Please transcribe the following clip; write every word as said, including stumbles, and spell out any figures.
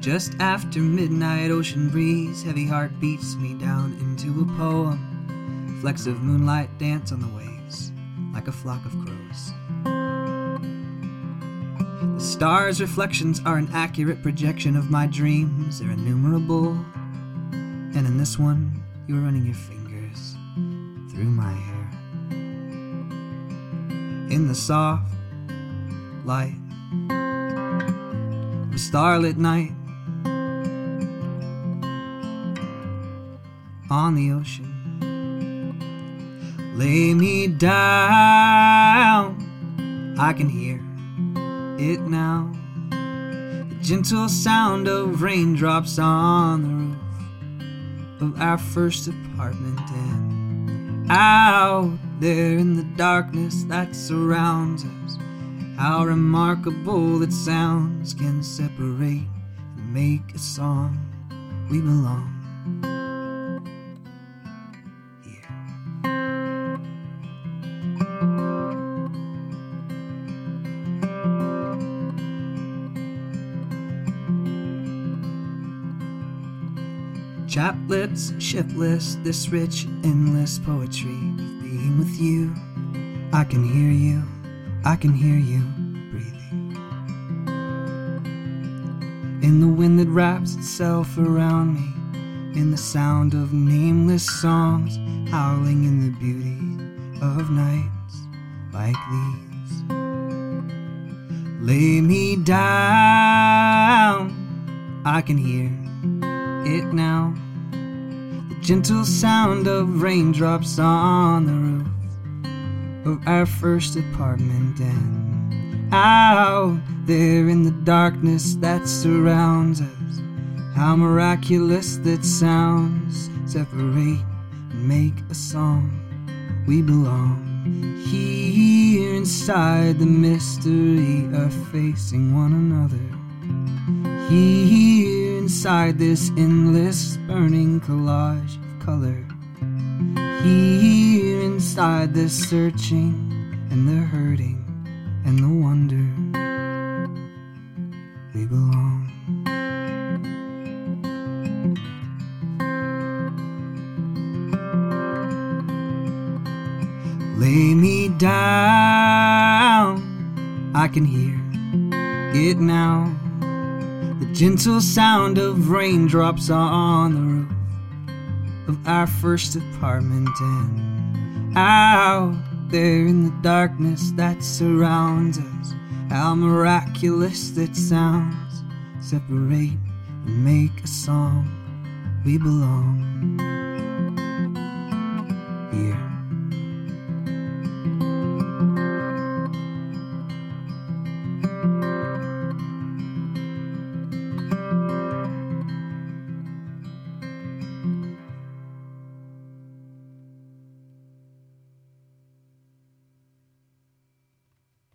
Just after midnight, ocean breeze, heavy heart beats me down into a poem. Flecks of moonlight dance on the waves like a flock of crows. The stars' reflections are an accurate projection of my dreams. They're innumerable, and in this one, you're running your fingers through my hair. In the soft light of a starlit night, on the ocean, lay me down. I can hear it now, the gentle sound of raindrops on the roof of our first apartment, and out there in the darkness that surrounds us, how remarkable that sounds can separate and make a song. We belong here. Chaplets, shipless, this rich, endless poetry of being with you. I can hear you, I can hear you breathing. In the wind that wraps itself around me, in the sound of nameless songs, howling in the beauty of nights like these. Lay me down, I can hear it now, the gentle sound of raindrops on the roof of our first apartment, and out there in the darkness that surrounds us, how miraculous that sounds separate and make a song. We belong here inside the mystery of facing one another, here inside this endless burning collage of color, here inside the searching and the hurting and the wonder. We belong. Lay me down, I can hear it now, the gentle sound of raindrops on the roof of our first apartment, and out there in the darkness that surrounds us, how miraculous that sounds separate and make a song. We belong.